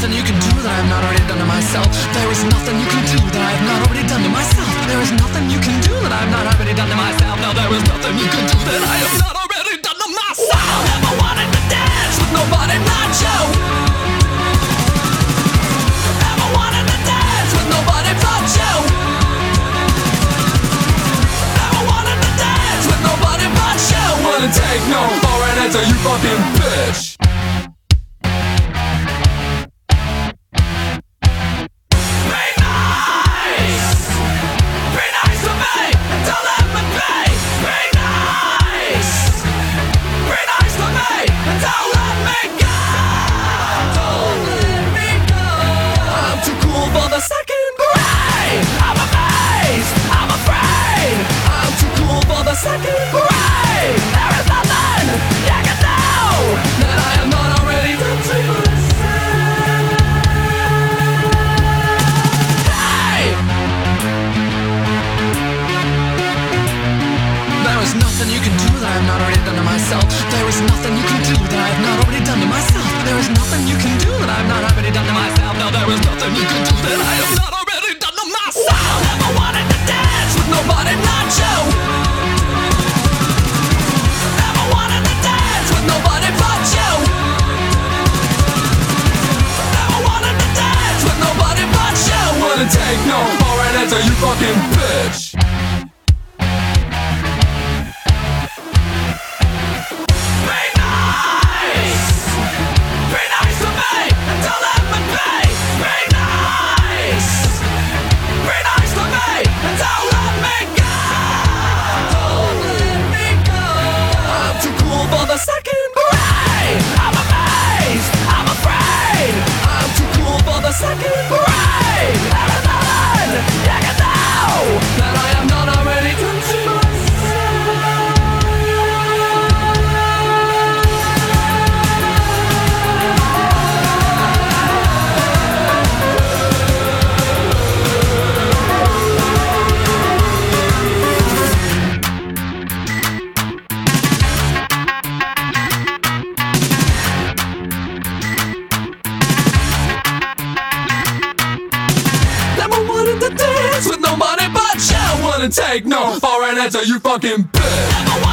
nothing you can do that I have not already done to myself. There is nothing you can do that I have not already done to myself. There is nothing you can do that I have not already done to myself. No, there is nothing you can do that I have not already done to myself. I never wanted to dance with nobody but you. Never wanted to dance with nobody but you. Never wanted to dance with nobody but you. Wouldn't take no for an answer, you fucking bitch. Second grade, there is nothing you can do that I am not already done to myself. Hey! There is nothing you can do that I have not already done to myself. There is nothing you can do that I have not already done to myself. There is nothing you can do that I have not already done to myself. No, there is nothing you can do that I have not already done to myself. I never wanted to dance with nobody not you. Nobody but you. Never wanted to dance with nobody but you. Wouldn't take no for an answer, you fucking bitch. Be nice. Be nice to me and don't let me be. Be nice. Be nice to me and don't let me go. Don't let me go. I'm too cool for the second. I'm amazed, I'm afraid. I'm too cool for the second grade. There is nothing you can do that I am not already done to take no for an answer, you fucking bitch.